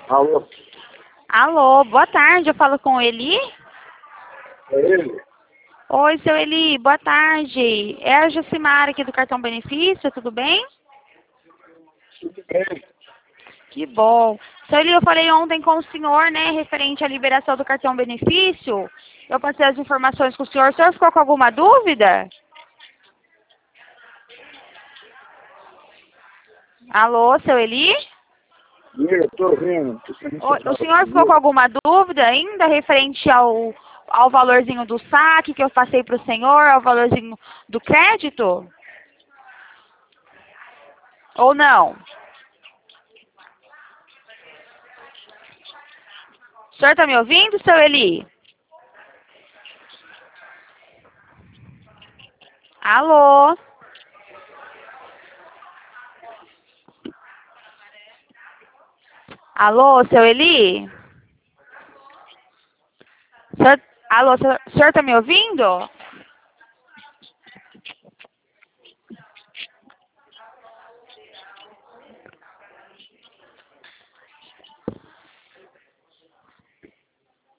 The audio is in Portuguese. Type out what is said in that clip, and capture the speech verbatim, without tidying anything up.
Alô? Alô, boa tarde, eu falo com o Eli? É ele? Oi, seu Eli, boa tarde. É a Jucimara aqui do Cartão Benefício, tudo bem? Tudo bem? Que bom. Seu Eli, eu falei ontem com o senhor, né, referente à liberação do Cartão Benefício. Eu passei as informações com o senhor. O senhor ficou com alguma dúvida? Alô, seu Eli? Eu tô ouvindo. Tô querendo O, você o fala senhor ficou com comigo. alguma dúvida ainda referente ao, ao valorzinho do saque que eu passei para o senhor, ao valorzinho do crédito? Ou não? O senhor está me ouvindo, seu Eli? Alô? Alô, seu Eli? Senhor, alô, senhor, o senhor está me ouvindo?